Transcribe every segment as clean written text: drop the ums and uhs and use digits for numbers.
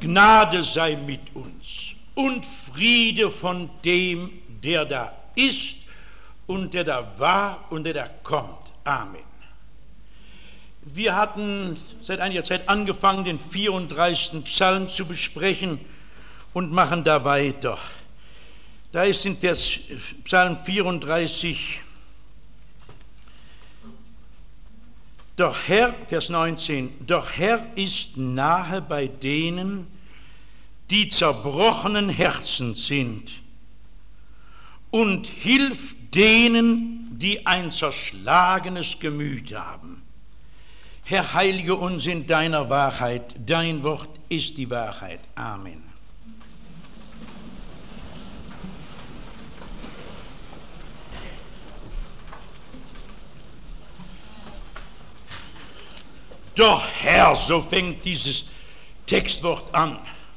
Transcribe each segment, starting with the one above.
Gnade sei mit uns und Friede von dem, der da ist und der da war und der da kommt. Amen. Wir hatten seit einiger Zeit angefangen, den 34. Psalm zu besprechen und machen da weiter. Da ist in Psalm 34, doch Herr, Vers 19, doch Herr ist nahe bei denen, die zerbrochenen Herzens sind und hilft denen, die ein zerschlagenes Gemüt haben. Herr, heilige uns in deiner Wahrheit, dein Wort ist die Wahrheit. Amen. Doch Herr, so fängt dieses Textwort an.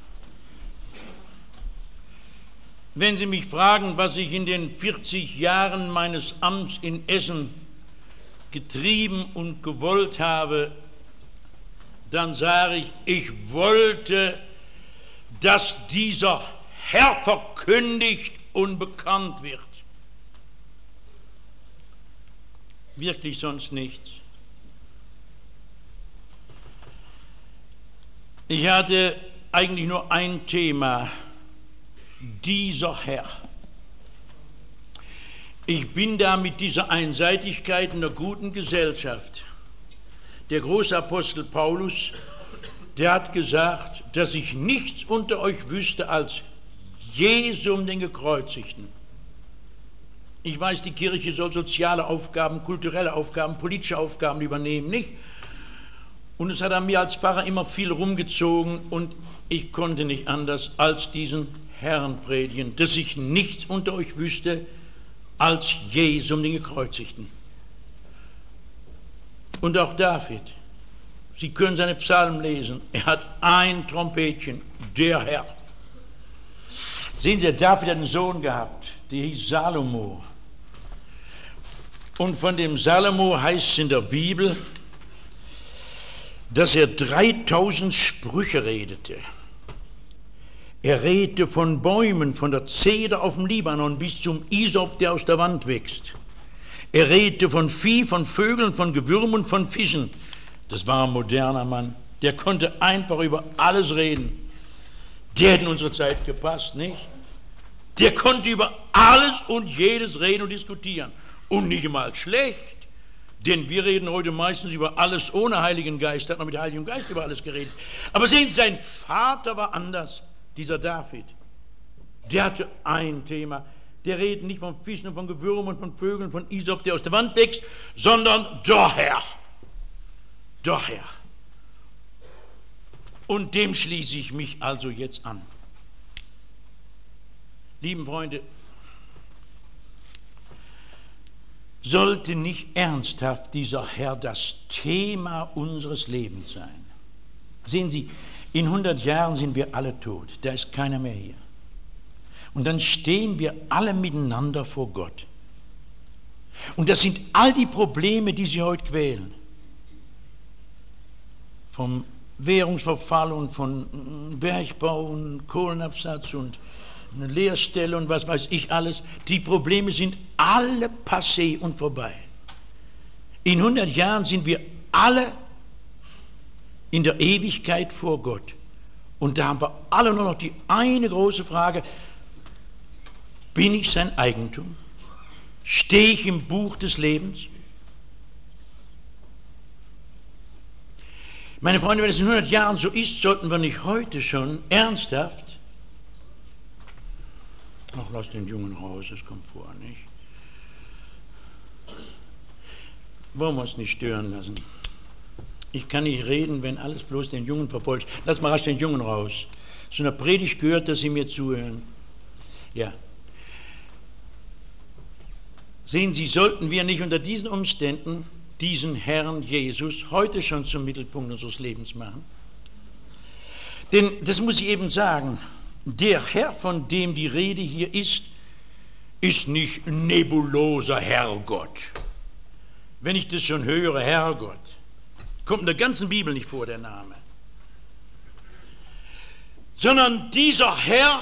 Wenn Sie mich fragen, was ich in den 40 Jahren meines Amts in Essen getrieben und gewollt habe, dann sage ich, ich wollte, dass dieser Herr verkündigt und bekannt wird. Wirklich sonst nichts. Ich hatte eigentlich nur ein Thema, dieser Herr. Ich bin da mit dieser Einseitigkeit in der guten Gesellschaft. Der große Apostel Paulus, der hat gesagt, dass ich nichts unter euch wüsste als Jesum den Gekreuzigten. Ich weiß, die Kirche soll soziale Aufgaben, kulturelle Aufgaben, politische Aufgaben übernehmen, nicht? Und es hat an mir als Pfarrer immer viel rumgezogen und ich konnte nicht anders als diesen Herrn predigen, dass ich nichts unter euch wüsste als Jesum den Gekreuzigten. Und auch David, Sie können seine Psalmen lesen, er hat ein Trompetchen, der Herr. Sehen Sie, David hat einen Sohn gehabt, der hieß Salomo. Und von dem Salomo heißt es in der Bibel, dass er 3000 Sprüche redete. Er redete von Bäumen, von der Zeder auf dem Libanon bis zum Isop, der aus der Wand wächst. Er redete von Vieh, von Vögeln, von Gewürmen und von Fischen. Das war ein moderner Mann. Der konnte einfach über alles reden. Der hat in unsere Zeit gepasst, nicht? Der konnte über alles und jedes reden und diskutieren. Und nicht mal schlecht. Denn wir reden heute meistens über alles ohne Heiligen Geist. Er hat noch mit dem Heiligen Geist über alles geredet. Aber sehen Sie, sein Vater war anders, dieser David. Der hatte ein Thema. Der redet nicht von Fischen und von Gewürmen und von Vögeln, von Isop, der aus der Wand wächst, sondern der Herr. Der Herr. Und dem schließe ich mich also jetzt an. Lieben Freunde, sollte nicht ernsthaft dieser Herr das Thema unseres Lebens sein? Sehen Sie, in 100 Jahren sind wir alle tot, da ist keiner mehr hier. Und dann stehen wir alle miteinander vor Gott. Und das sind all die Probleme, die Sie heute quälen. Vom Währungsverfall und von Bergbau und Kohlenabsatz und eine Leerstelle und was weiß ich alles. Die Probleme sind alle passé und vorbei. In 100 Jahren sind wir alle in der Ewigkeit vor Gott. Und da haben wir alle nur noch die eine große Frage: Bin ich sein Eigentum? Stehe ich im Buch des Lebens? Meine Freunde, wenn es in 100 Jahren so ist, sollten wir nicht heute schon ernsthaft, ach, lass den Jungen raus, das kommt vor, nicht? Wollen wir uns nicht stören lassen? Ich kann nicht reden, wenn alles bloß den Jungen verfolgt. Lass mal rasch den Jungen raus. Zu einer Predigt gehört, dass Sie mir zuhören. Ja. Sehen Sie, sollten wir nicht unter diesen Umständen diesen Herrn Jesus heute schon zum Mittelpunkt unseres Lebens machen? Denn, das muss ich eben sagen, der Herr, von dem die Rede hier ist nicht nebuloser Herrgott. Wenn ich das schon höre, Herrgott, kommt in der ganzen Bibel nicht vor, der Name. sondern dieser Herr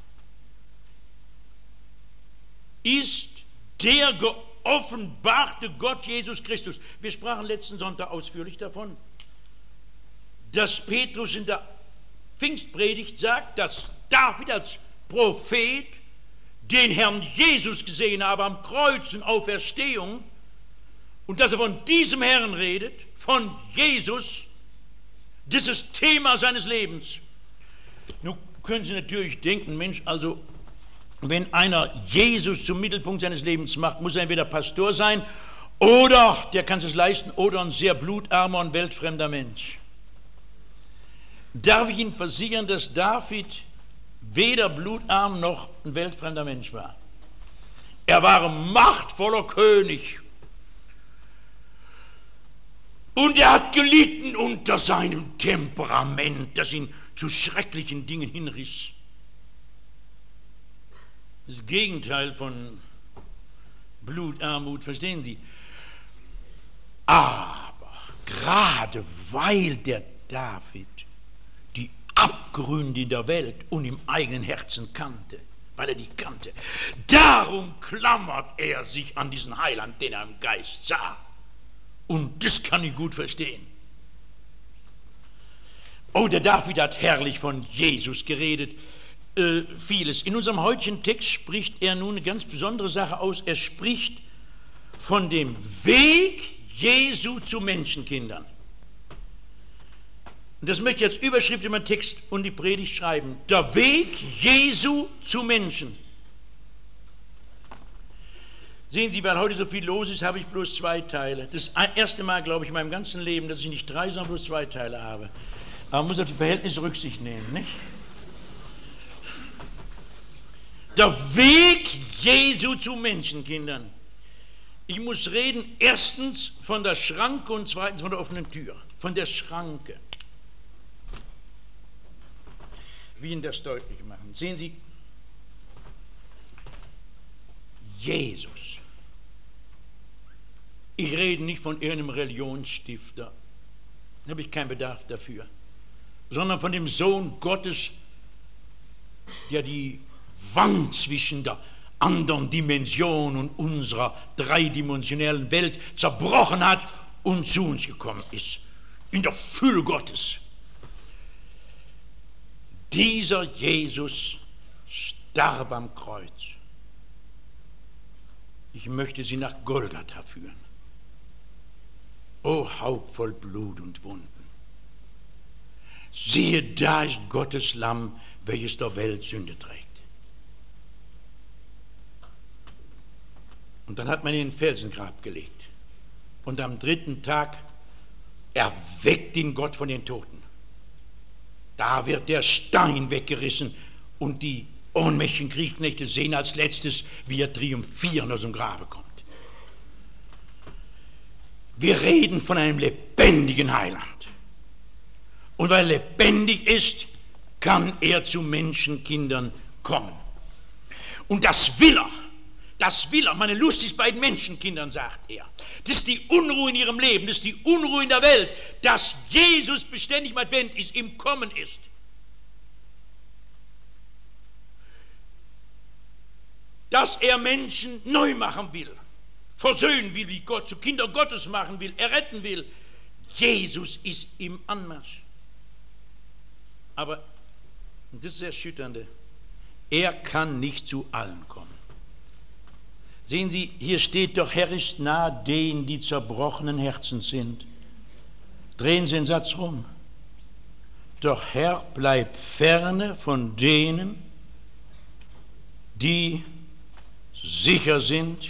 ist der geoffenbarte Gott Jesus Christus. Wir sprachen letzten Sonntag ausführlich davon, dass Petrus in der Pfingstpredigt sagt, dass David als Prophet den Herrn Jesus gesehen habe am Kreuz und Auferstehung und dass er von diesem Herrn redet, von Jesus, das ist das Thema seines Lebens. Nun können Sie natürlich denken, Mensch, also wenn einer Jesus zum Mittelpunkt seines Lebens macht, muss er entweder Pastor sein oder, der kann es leisten, oder ein sehr blutarmer und weltfremder Mensch. Darf ich Ihnen versichern, dass David weder blutarm noch ein weltfremder Mensch war. Er war ein machtvoller König. Und er hat gelitten unter seinem Temperament, das ihn zu schrecklichen Dingen hinriss. Das Gegenteil von Blutarmut, verstehen Sie? Aber gerade weil der David die Abgründe in der Welt und im eigenen Herzen kannte, weil er die kannte, darum klammert er sich an diesen Heiland, den er im Geist sah. Und das kann ich gut verstehen. Oh, der David hat herrlich von Jesus geredet. Vieles. In unserem heutigen Text spricht er nun eine ganz besondere Sache aus. Er spricht von dem Weg Jesu zu Menschenkindern. Und das möchte ich als Überschrift in meinen Text und die Predigt schreiben. Der Weg Jesu zu Menschen. Sehen Sie, weil heute so viel los ist, habe ich bloß 2 Teile. Das erste Mal, glaube ich, in meinem ganzen Leben, dass ich nicht 3, sondern bloß 2 Teile habe. Aber man muss auf die Verhältnisse Rücksicht nehmen, nicht? Der Weg Jesu zu Menschenkindern. Ich muss reden, erstens von der Schranke und zweitens von der offenen Tür. Von der Schranke. Wie Ihnen das deutlich machen. Sehen Sie, Jesus. Ich rede nicht von irgendeinem Religionsstifter. Da habe ich keinen Bedarf dafür. Sondern von dem Sohn Gottes, der die Wand zwischen der anderen Dimension und unserer dreidimensionellen Welt zerbrochen hat und zu uns gekommen ist. In der Fülle Gottes. Dieser Jesus starb am Kreuz. Ich möchte Sie nach Golgatha führen. O Haupt voll Blut und Wunden. Siehe, da ist Gottes Lamm, welches der Welt Sünde trägt. Und dann hat man ihn in ein Felsengrab gelegt. Und am 3. Tag erweckt ihn Gott von den Toten. Da wird der Stein weggerissen und die ohnmächtigen Kriegsknechte sehen als letztes, wie er triumphierend aus dem Grabe kommt. Wir reden von einem lebendigen Heiland. Und weil er lebendig ist, kann er zu Menschenkindern kommen. Und das will er. Das will er. Meine Lust ist bei den Menschenkindern, sagt er. Das ist die Unruhe in ihrem Leben, das ist die Unruhe in der Welt, dass Jesus beständig im Advent ist, im Kommen ist. Dass er Menschen neu machen will, versöhnen will, wie Gott, zu Kindern Gottes machen will, erretten will. Jesus ist im Anmarsch. Aber, und das ist das Erschütternde, er kann nicht zu allen kommen. Sehen Sie, hier steht doch, Herr ist nahe denen, die zerbrochenen Herzens sind. Drehen Sie den Satz rum. Doch Herr bleibt ferne von denen, die sicher sind,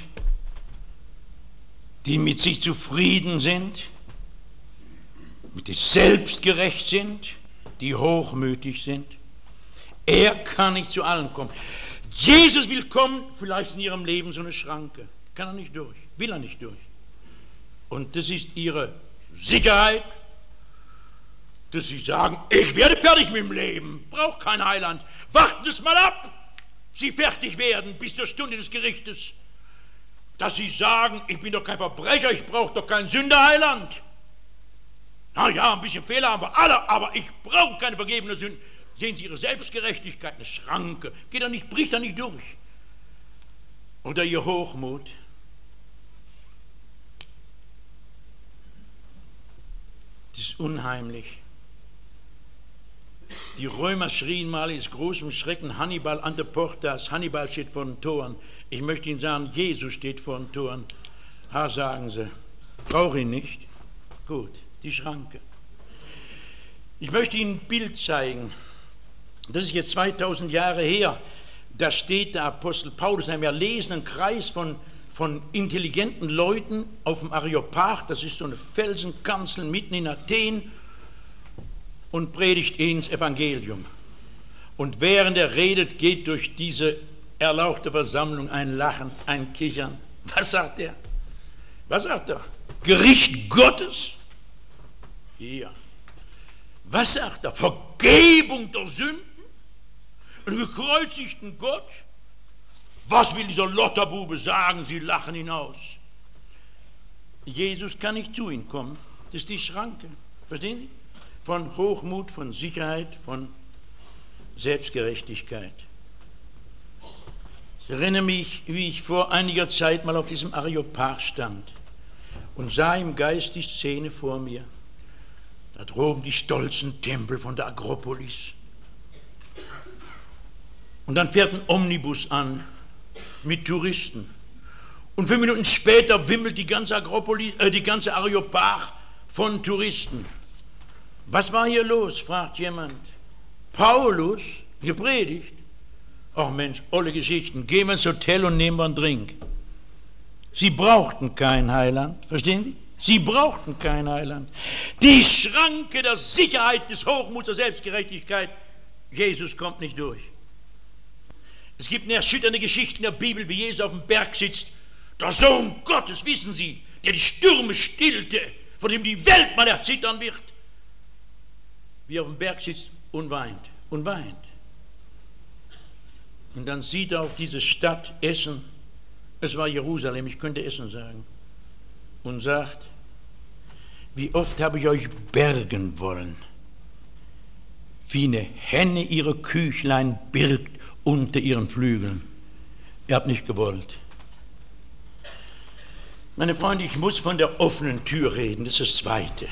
die mit sich zufrieden sind, mit sich selbst gerecht sind, die hochmütig sind. Er kann nicht zu allen kommen. Jesus will kommen, vielleicht in ihrem Leben so eine Schranke. Kann er nicht durch, will er nicht durch. Und das ist ihre Sicherheit, dass sie sagen, ich werde fertig mit dem Leben, brauche kein Heiland. Warten Sie es mal ab, Sie fertig werden bis zur Stunde des Gerichtes. Dass Sie sagen, ich bin doch kein Verbrecher, ich brauche doch keinen Sünderheiland. Na ja, ein bisschen Fehler haben wir alle, aber ich brauche keine vergebene Sünde. Sehen Sie Ihre Selbstgerechtigkeit, eine Schranke, geht da nicht, bricht da nicht durch. Oder Ihr Hochmut. Das ist unheimlich. Die Römer schrien mal in großem Schrecken Hannibal ante portas. Hannibal steht vor den Toren. Ich möchte Ihnen sagen, Jesus steht vor den Toren. Ha, sagen Sie. Brauche ihn nicht. Gut, die Schranke. Ich möchte Ihnen ein Bild zeigen. Das ist jetzt 2000 Jahre her. Da steht der Apostel Paulus in einem erlesenen Kreis von intelligenten Leuten auf dem Areopag. Das ist so eine Felsenkanzel mitten in Athen. Und predigt ihnen das Evangelium. Und während er redet, geht durch diese erlauchte Versammlung ein Lachen, ein Kichern. Was sagt er? Was sagt er? Gericht Gottes? Ja. Was sagt er? Vergebung der Sünden? Einen gekreuzigten Gott? Was will dieser Lotterbube sagen? Sie lachen ihn aus. Jesus kann nicht zu ihnen kommen. Das ist die Schranke. Verstehen Sie? Von Hochmut, von Sicherheit, von Selbstgerechtigkeit. Ich erinnere mich, wie ich vor einiger Zeit mal auf diesem Areopag stand und sah im Geist die Szene vor mir. Da droben die stolzen Tempel von der Akropolis. Und dann fährt ein Omnibus an mit Touristen. Und 5 Minuten später wimmelt die ganze Areopag von Touristen. Was war hier los, fragt jemand. Paulus, gepredigt. Ach Mensch, olle Geschichten. Gehen wir ins Hotel und nehmen wir einen Drink. Sie brauchten kein Heiland, verstehen Sie? Sie brauchten kein Heiland. Die Schranke der Sicherheit, des Hochmuts, der Selbstgerechtigkeit, Jesus kommt nicht durch. Es gibt eine erschütternde Geschichte in der Bibel, wie Jesus auf dem Berg sitzt. Der Sohn Gottes, wissen Sie, der die Stürme stillte, von dem die Welt mal erzittern wird. Wie er auf dem Berg sitzt und weint und weint. Und dann sieht er auf diese Stadt Essen, es war Jerusalem, ich könnte Essen sagen, und sagt, wie oft habe ich euch bergen wollen, wie eine Henne ihre Küchlein birgt unter ihren Flügeln. Ihr habt nicht gewollt. Meine Freunde, ich muss von der offenen Tür reden, das ist das Zweite.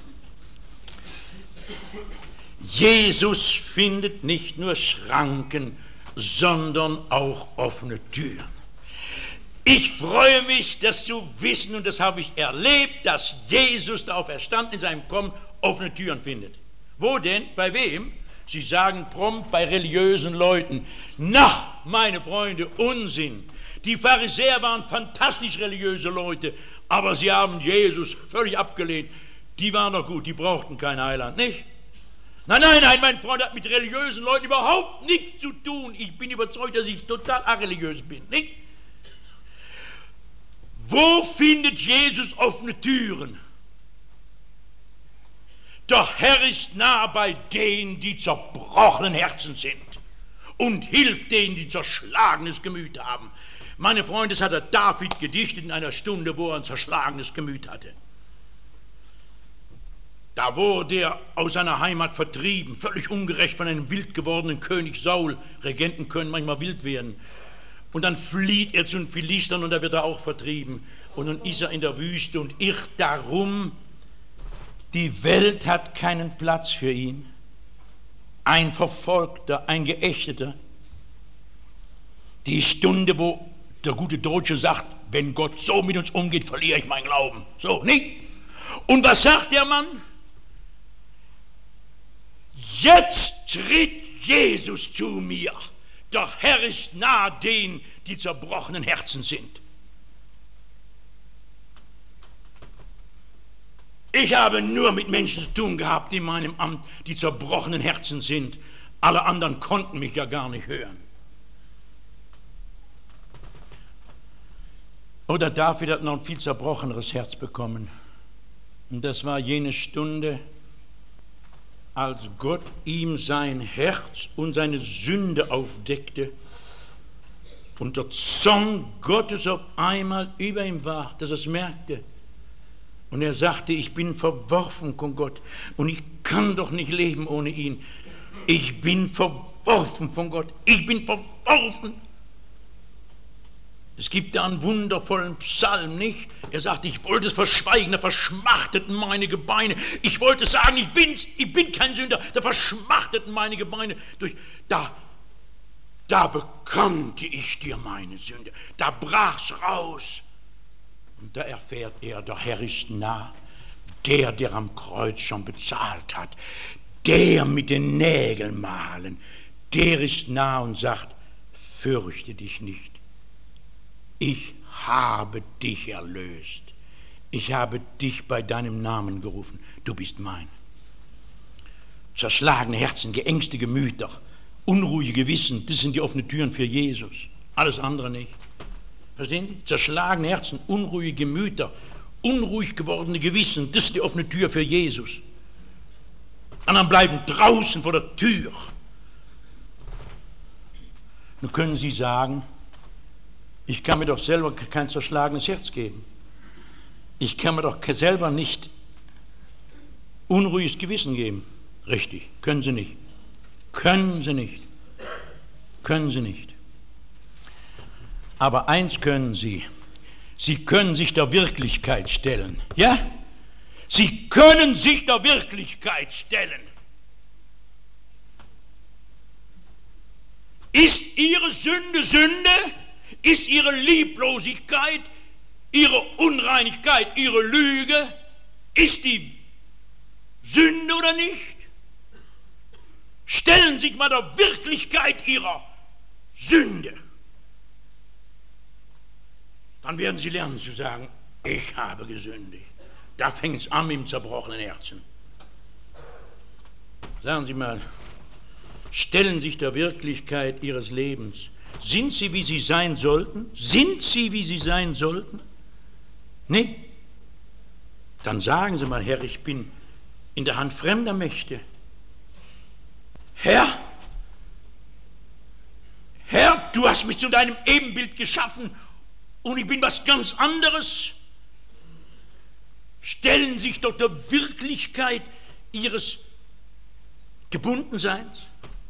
Jesus findet nicht nur Schranken, sondern auch offene Türen. Ich freue mich, das zu wissen, und das habe ich erlebt, dass Jesus darauf erstand, in seinem Kommen offene Türen findet. Wo denn? Bei wem? Sie sagen prompt bei religiösen Leuten. Na, meine Freunde, Unsinn. Die Pharisäer waren fantastisch religiöse Leute, aber sie haben Jesus völlig abgelehnt. Die waren doch gut, die brauchten kein Heiland, nicht? Nein, nein, nein, mein Freund hat mit religiösen Leuten überhaupt nichts zu tun. Ich bin überzeugt, dass ich total areligiös bin, nicht? Wo findet Jesus offene Türen? Der Herr ist nah bei denen, die zerbrochenen Herzen sind und hilft denen, die zerschlagenes Gemüt haben. Meine Freunde, das hat der David gedichtet in einer Stunde, wo er ein zerschlagenes Gemüt hatte. Da wurde er aus seiner Heimat vertrieben, völlig ungerecht von einem wild gewordenen König Saul. Regenten können manchmal wild werden. Und dann flieht er zu den Philistern und da wird er auch vertrieben. Und nun ist er in der Wüste und irrt darum. Die Welt hat keinen Platz für ihn. Ein Verfolgter, ein Geächteter. Die Stunde, wo der gute Deutsche sagt, wenn Gott so mit uns umgeht, verliere ich meinen Glauben. So, nicht? Und was sagt der Mann? Jetzt tritt Jesus zu mir. Der Herr ist nahe denen, die zerbrochenen Herzen sind. Ich habe nur mit Menschen zu tun gehabt in meinem Amt, die zerbrochenen Herzen sind. Alle anderen konnten mich ja gar nicht hören. Oder David hat noch ein viel zerbrocheneres Herz bekommen. Und das war jene Stunde, als Gott ihm sein Herz und seine Sünde aufdeckte und der Zorn Gottes auf einmal über ihm war, dass er es merkte. Und er sagte, ich bin verworfen von Gott und ich kann doch nicht leben ohne ihn. Ich bin verworfen von Gott. Ich bin verworfen. Es gibt da einen wundervollen Psalm, nicht? Er sagt, ich wollte es verschweigen, da verschmachteten meine Gebeine. Ich wollte sagen, ich bin kein Sünder, da verschmachteten meine Gebeine. Da bekannte ich dir meine Sünde, da brach's raus. Und da erfährt er, der Herr ist nah, der am Kreuz schon bezahlt hat, der mit den Nägeln mahlen, der ist nah und sagt, fürchte dich nicht. Ich habe dich erlöst. Ich habe dich bei deinem Namen gerufen. Du bist mein. Zerschlagene Herzen, geängste Gemüter, unruhige Gewissen, das sind die offenen Türen für Jesus. Alles andere nicht. Verstehen Sie? Zerschlagene Herzen, unruhige Gemüter, unruhig gewordene Gewissen, das ist die offene Tür für Jesus. Anderen bleiben draußen vor der Tür. Nun können Sie sagen, ich kann mir doch selber kein zerschlagenes Herz geben. Ich kann mir doch selber nicht unruhiges Gewissen geben. Richtig, können Sie nicht. Können Sie nicht. Können Sie nicht. Aber eins können Sie. Sie können sich der Wirklichkeit stellen. Ja? Sie können sich der Wirklichkeit stellen. Ist Ihre Sünde Sünde? Ist Ihre Lieblosigkeit, Ihre Unreinigkeit, Ihre Lüge, ist die Sünde oder nicht? Stellen Sie sich mal der Wirklichkeit Ihrer Sünde. Dann werden Sie lernen zu sagen, ich habe gesündigt. Da fängt es an mit dem zerbrochenen Herzen. Sagen Sie mal, stellen Sie sich der Wirklichkeit Ihres Lebens. Sind Sie, wie Sie sein sollten? Sind Sie, wie Sie sein sollten? Nee? Dann sagen Sie mal, Herr, ich bin in der Hand fremder Mächte. Herr, du hast mich zu deinem Ebenbild geschaffen und ich bin was ganz anderes. Stellen Sie sich doch der Wirklichkeit Ihres Gebundenseins.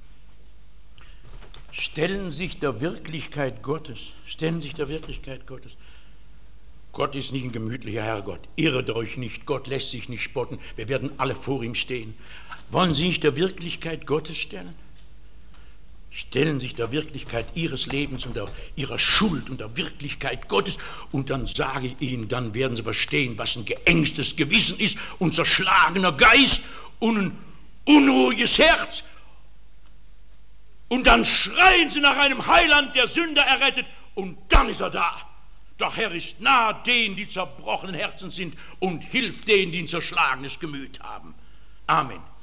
Stellen sich der Wirklichkeit Gottes. Stellen sich der Wirklichkeit Gottes. Gott ist nicht ein gemütlicher Herrgott. Irret euch nicht, Gott lässt sich nicht spotten. Wir werden alle vor ihm stehen. Wollen Sie sich der Wirklichkeit Gottes stellen? Stellen sich der Wirklichkeit Ihres Lebens und Ihrer Schuld und der Wirklichkeit Gottes und dann sage ich Ihnen, dann werden Sie verstehen, was ein geängstes Gewissen ist und zerschlagener Geist und ein unruhiges Herz. Und dann schreien Sie nach einem Heiland, der Sünder errettet, und dann ist er da. Der Herr ist nahe denen, die zerbrochenen Herzen sind, und hilft denen, die ein zerschlagenes Gemüt haben. Amen.